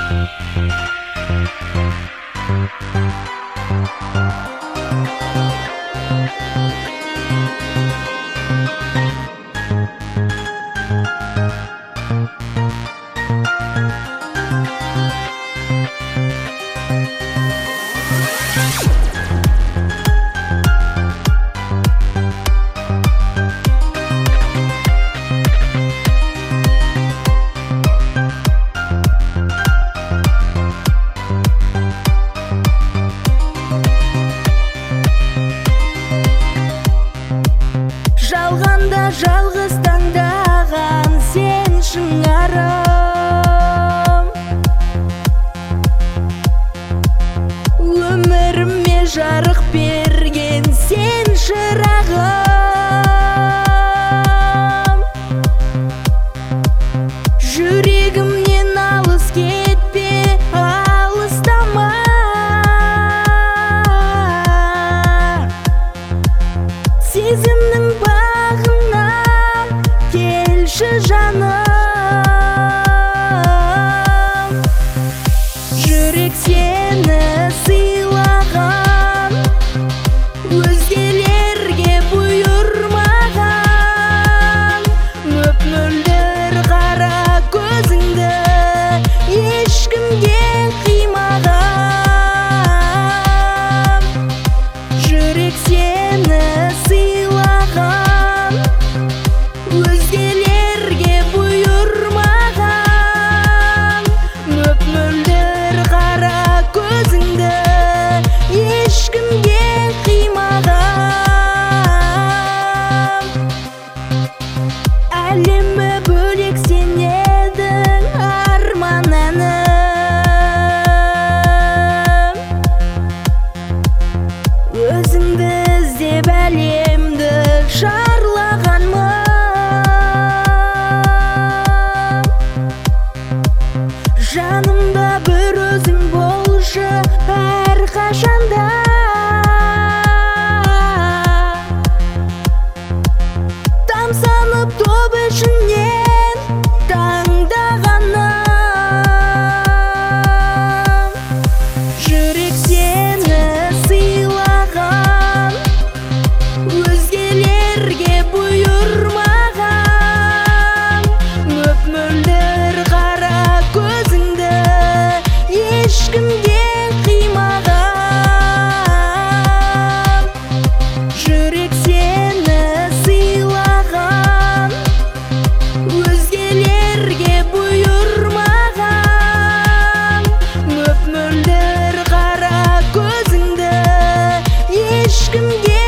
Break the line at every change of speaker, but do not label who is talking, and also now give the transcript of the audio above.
Жалғанда жалғыз таңдаған сен шыңарым, өміріме жарық берген сен шырағым. Жүрегімнен алыс кетпе, алыстама, сезімнің бағына келші жаным. Жүрек сені сыйлаған, өзгелерге бұйырмаған. Мөп-мөлдір қара көзіңді ешкімге қимаған. Жүрек сені сыйлаған, өзгелерге бұйырмаған. Мөп-мөлдір қара көзіңді ешкімге қимаған. Әлемі бөлек сен едің арман әнім, өзіңді іздеп әлемді шарлағанмын. Жанымда бір өзің болшы әрқашанда. Тамсанып топ ішінен таңдағаным. Жүрек сені сыйлаған, өзгелерге бұйырмаған. Мөп-мөлдір қара көзіңді ешкімге қимаған. Жүрек сені сыйлаған, өзгелерге бұйырмаған. Мөп-мөлдір қара көзіңді ешкімге